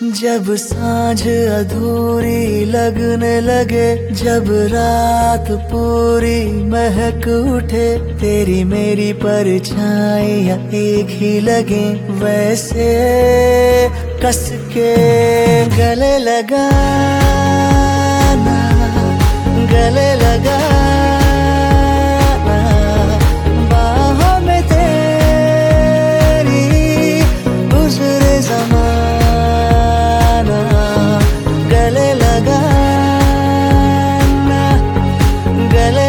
जब सांझ अधूरी लगने लगे, जब रात पूरी महक उठे, तेरी मेरी परछाइयां एक ही लगे, वैसे कस के गले लगाना, गले लगाना, बाहों में तेरी गुजरे ज़माना, गले लगाना, गले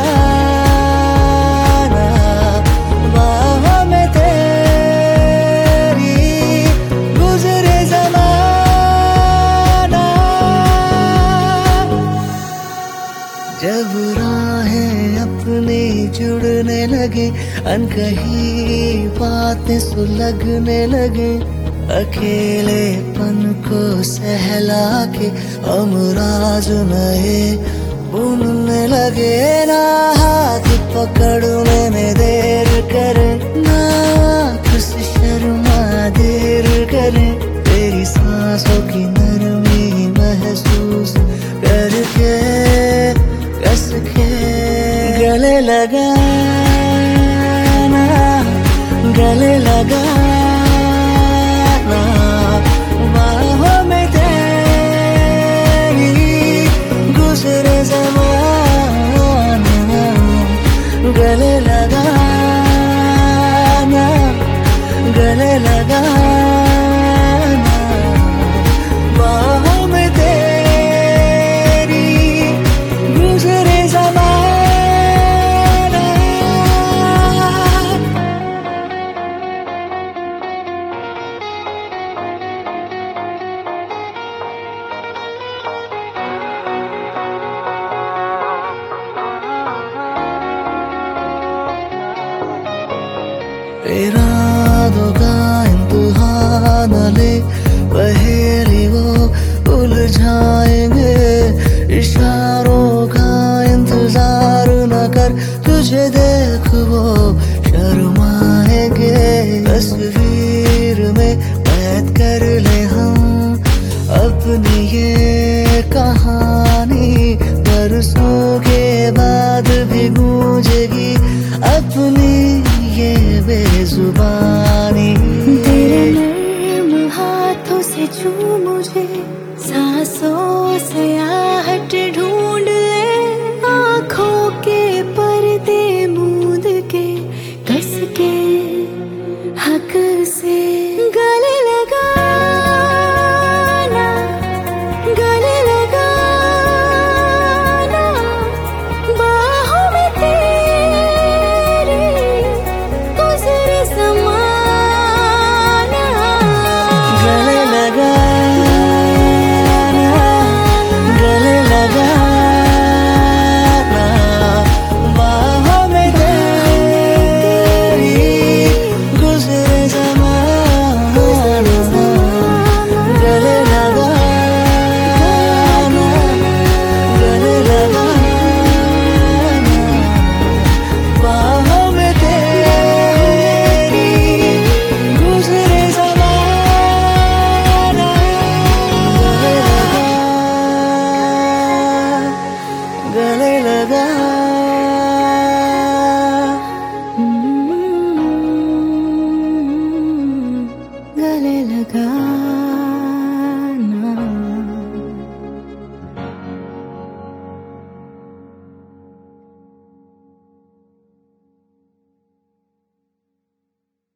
लगाना, बाहों में तेरी गुजरे ज़माना। जब राहें अपनी जुड़ने लगे, अनकही बातें सुलगने लगे, अकेलेपन को सहला के हम राज नए बुनने लगे। ना हाथ पकड़ने में देर करे, ना आँख से शर्मा देर करे, तेरी सांसों की नरमी महसूस करके कस के गले लगाना, गले लगाना, बाहों में तेरी गुजरे ज़माना, गले लगाना, गले लगाना, बाहों में तेरी गुजरे ज़माना। इरादों का इम्तिहान ले, पहेली वो उलझाएंगे, इशारों का इंतजार न कर, तुझे देख वो शर्माएंगे। तस्वीर में कैद कर ले हम अपनी ये कहानी, बरसों के बाद भी गूंजेगी अपनी ये बेजुबानी। तेरे नर्म हाथों से छू मुझे, सांसों से आहट ढूंढ ले, आँखों के पर्दे मूंद के कस के हक से गले लगाना, गले लगाना, बाहों में तेरी गुजरे ज़माना, गले लगाना, गले लगाना, बाहों में तेरी गुजरे ज़माना, गले लगाना, गले लगाना, बाहों में तेरी गुजरे ज़माना, गले लगा, गले लगा।